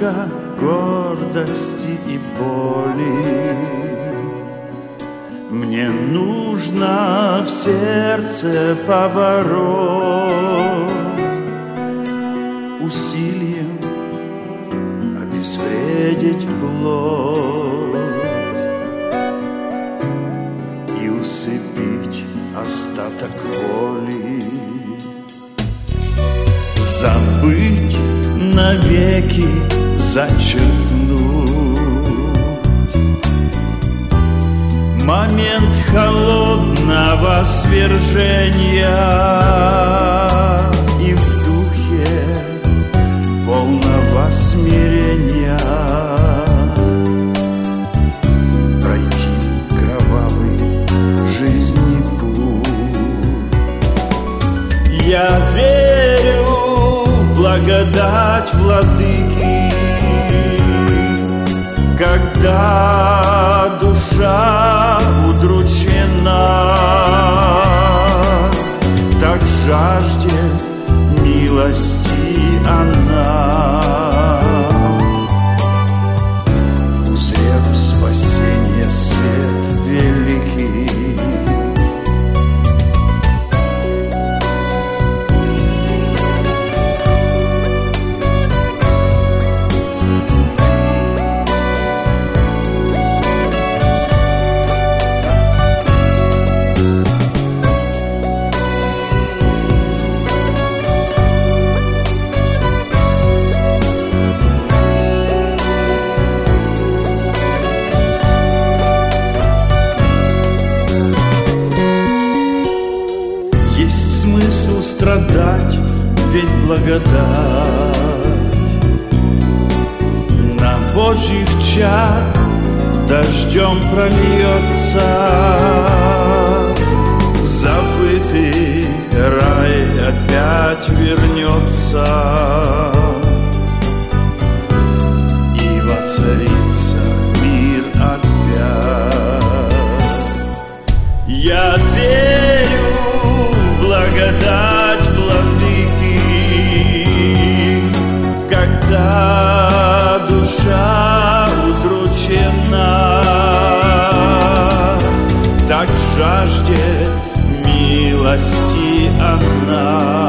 столько гордости и боли. Мне нужно в сердце побороть усилием обезвредить плоть и усыпить остаток воли. Забыть навеки, зачеркнуть момент холодного свержения и в духе полного смирения пройти кровавый жизни путь. Я верю в благодать владыки, когда душа удручена, так жаждет милости она, узрев спасение свет великий. Смысл страдать, ведь благодать на Божьих чад дождем прольется. Забытый рай опять вернется и воцарится мир опять. Я верю в благодать владыки, когда душа удручена, так жаждет милости она.